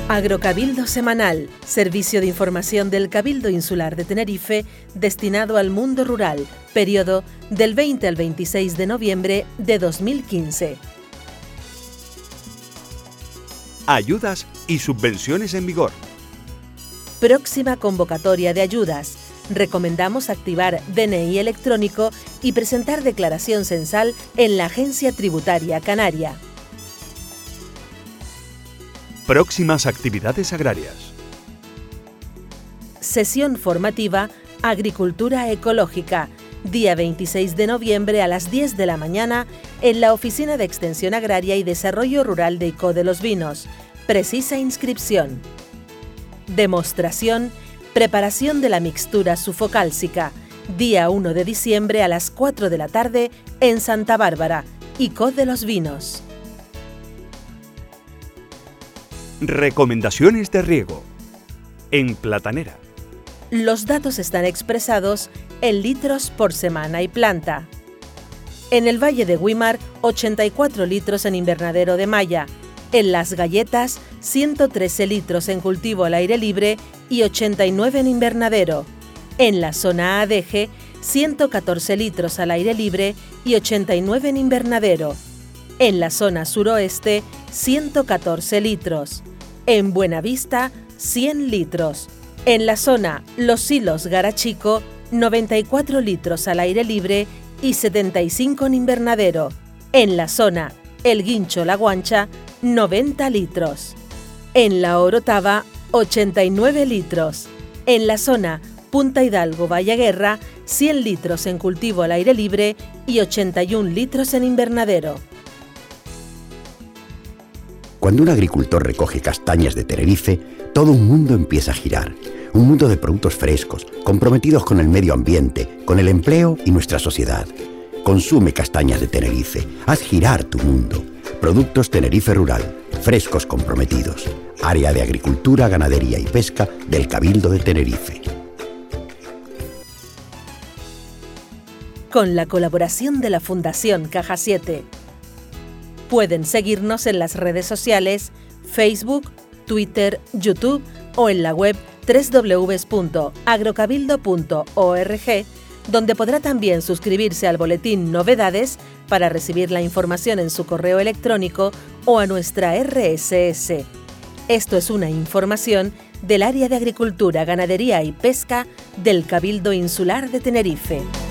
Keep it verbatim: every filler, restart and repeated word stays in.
Agrocabildo Semanal, servicio de información del Cabildo Insular de Tenerife destinado al mundo rural, periodo del veinte al veintiséis de noviembre de dos mil quince. Ayudas y subvenciones en vigor. Próxima convocatoria de ayudas. Recomendamos activar D N I electrónico y presentar declaración censal en la Agencia Tributaria Canaria. Próximas actividades agrarias. Sesión formativa Agricultura Ecológica, día veintiséis de noviembre a las diez de la mañana en la Oficina de Extensión Agraria y Desarrollo Rural de Icó de los Vinos. Precisa inscripción. Demostración Preparación de la mixtura sulfocálcica, día uno de diciembre a las cuatro de la tarde en Santa Bárbara, Icó de los Vinos. Recomendaciones de riego. En Platanera. Los datos están expresados en litros por semana y planta. En el Valle de Güímar, ochenta y cuatro litros en invernadero de malla. En Las Galletas, ciento trece litros en cultivo al aire libre y ochenta y nueve en invernadero. En la zona Adeje, ciento catorce litros al aire libre y ochenta y nueve en invernadero. En la zona suroeste, ciento catorce litros. En Buenavista, cien litros. En la zona Los Silos Garachico, noventa y cuatro litros al aire libre y setenta y cinco en invernadero. En la zona El Guincho La Guancha, noventa litros. En la Orotava, ochenta y nueve litros. En la zona Punta Hidalgo Vallaguerra, cien litros en cultivo al aire libre y ochenta y un litros en invernadero. Cuando un agricultor recoge castañas de Tenerife, todo un mundo empieza a girar. Un mundo de productos frescos, comprometidos con el medio ambiente, con el empleo y nuestra sociedad. Consume castañas de Tenerife. Haz girar tu mundo. Productos Tenerife Rural. Frescos comprometidos. Área de Agricultura, Ganadería y Pesca del Cabildo de Tenerife. Con la colaboración de la Fundación Caja siete. Pueden seguirnos en las redes sociales, Facebook, Twitter, YouTube o en la web doble u doble u doble u punto agrocabildo punto org, donde podrá también suscribirse al boletín Novedades para recibir la información en su correo electrónico o a nuestra erre ese ese. Esto es una información del Área de Agricultura, Ganadería y Pesca del Cabildo Insular de Tenerife.